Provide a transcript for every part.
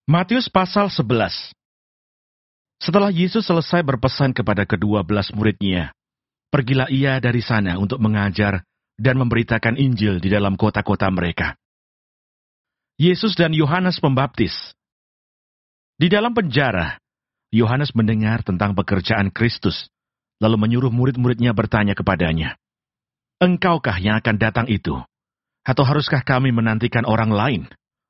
Matius pasal 11. Setelah Yesus selesai berpesan kepada ke-12 muridnya, pergilah ia dari sana untuk mengajar dan memberitakan Injil di dalam kota-kota mereka. Yesus dan Yohanes Pembaptis. Di dalam penjara, Yohanes mendengar tentang pekerjaan Kristus, lalu menyuruh murid-muridnya bertanya kepadanya, "Engkaukah yang akan datang itu? Atau haruskah kami menantikan orang lain?"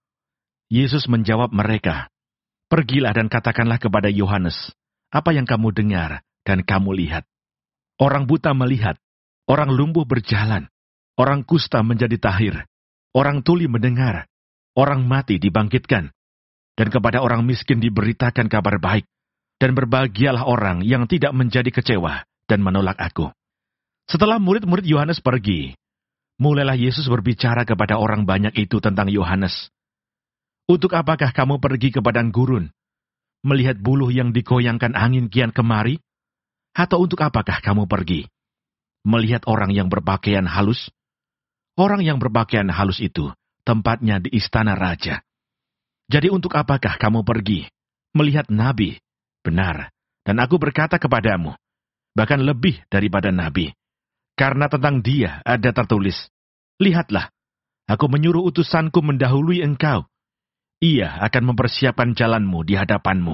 Yesus menjawab mereka, "Pergilah dan katakanlah kepada Yohanes, apa yang kamu dengar dan kamu lihat. Orang buta melihat, orang lumpuh berjalan, orang kusta menjadi tahir, orang tuli mendengar, orang mati dibangkitkan, dan kepada orang miskin diberitakan kabar baik, dan berbahagialah orang yang tidak menjadi kecewa dan menolak aku." Setelah murid-murid Yohanes pergi, mulailah Yesus berbicara kepada orang banyak itu tentang Yohanes. "Untuk apakah kamu pergi ke padang gurun, melihat buluh yang digoyangkan angin kian kemari? Atau untuk apakah kamu pergi, melihat orang yang berpakaian halus? Orang yang berpakaian halus itu tempatnya di istana raja. Jadi untuk apakah kamu pergi, melihat nabi? Benar, dan aku berkata kepadamu, bahkan lebih daripada nabi. Karena tentang dia ada tertulis, lihatlah, aku menyuruh utusanku mendahului engkau. Ia akan mempersiapkan jalanmu di hadapanmu.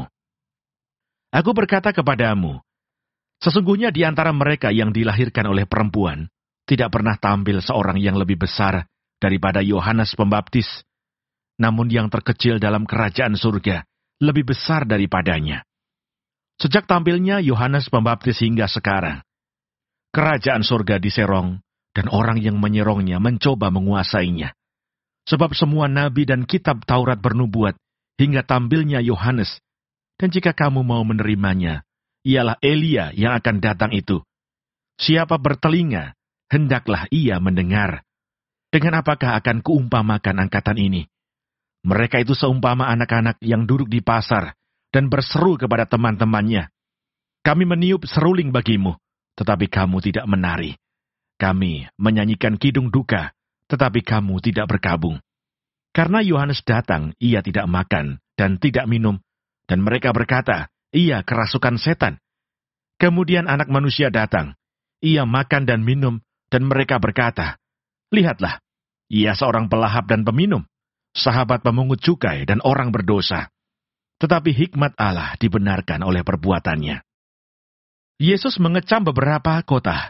Aku berkata kepadamu, sesungguhnya di antara mereka yang dilahirkan oleh perempuan, tidak pernah tampil seorang yang lebih besar daripada Yohanes Pembaptis, namun yang terkecil dalam kerajaan surga lebih besar daripadanya. Sejak tampilnya Yohanes Pembaptis hingga sekarang, kerajaan surga diserong, dan orang yang menyerongnya mencoba menguasainya. Sebab semua nabi dan kitab Taurat bernubuat hingga tampilnya Yohanes, dan jika kamu mau menerimanya, ialah Elia yang akan datang itu. Siapa bertelinga, hendaklah ia mendengar. Dengan apakah akan kuumpamakan angkatan ini? Mereka itu seumpama anak-anak yang duduk di pasar dan berseru kepada teman-temannya, "Kami meniup seruling bagimu, tetapi kamu tidak menari. Kami menyanyikan kidung duka, tetapi kamu tidak berkabung." Karena Yohanes datang, ia tidak makan dan tidak minum, dan mereka berkata, "Ia kerasukan setan." Kemudian Anak Manusia datang, ia makan dan minum, dan mereka berkata, "Lihatlah, ia seorang pelahap dan peminum, sahabat pemungut cukai dan orang berdosa." Tetapi hikmat Allah dibenarkan oleh perbuatannya. Yesus mengecam beberapa kota.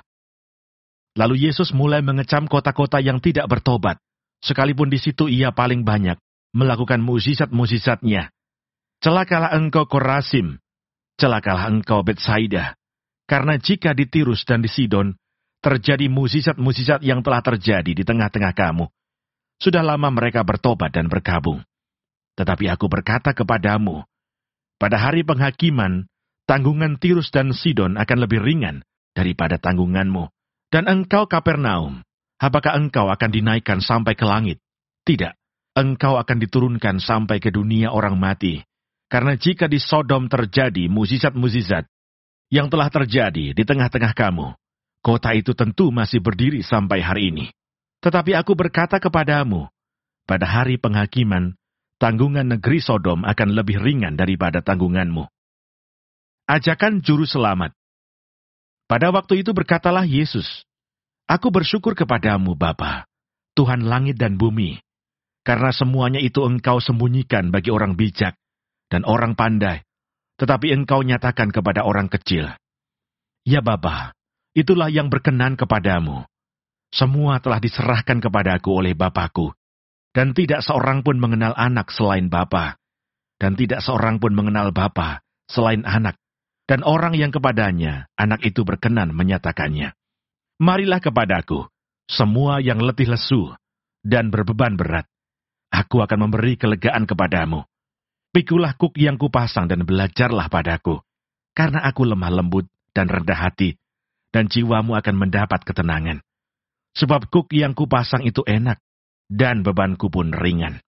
Lalu Yesus mulai mengecam kota-kota yang tidak bertobat, sekalipun di situ ia paling banyak melakukan mukjizat-mukjizatnya. "Celakalah engkau Korazim, celakalah engkau Betsaida, karena jika di Tirus dan di Sidon terjadi mukjizat-mukjizat yang telah terjadi di tengah-tengah kamu, sudah lama mereka bertobat dan bergabung. Tetapi aku berkata kepadamu, pada hari penghakiman, tanggungan Tirus dan Sidon akan lebih ringan daripada tanggunganmu. Dan engkau Kapernaum, apakah engkau akan dinaikkan sampai ke langit? Tidak, engkau akan diturunkan sampai ke dunia orang mati. Karena jika di Sodom terjadi mukjizat-mukjizat yang telah terjadi di tengah-tengah kamu, kota itu tentu masih berdiri sampai hari ini. Tetapi aku berkata kepadamu, pada hari penghakiman, tanggungan negeri Sodom akan lebih ringan daripada tanggunganmu." Ajakan Juru Selamat. Pada waktu itu berkatalah Yesus, "Aku bersyukur kepadamu Bapa, Tuhan langit dan bumi, karena semuanya itu engkau sembunyikan bagi orang bijak dan orang pandai, tetapi engkau nyatakan kepada orang kecil. Ya Bapa, itulah yang berkenan kepadamu. Semua telah diserahkan kepadaku oleh Bapakku, dan tidak seorang pun mengenal anak selain Bapa, dan tidak seorang pun mengenal Bapa selain anak, dan orang yang kepadanya anak itu berkenan menyatakannya. Marilah kepadaku, semua yang letih lesu dan berbeban berat. Aku akan memberi kelegaan kepadamu. Pikulah kuk yang kupasang dan belajarlah padaku, karena aku lemah lembut dan rendah hati, dan jiwamu akan mendapat ketenangan. Sebab kuk yang kupasang itu enak, dan bebanku pun ringan."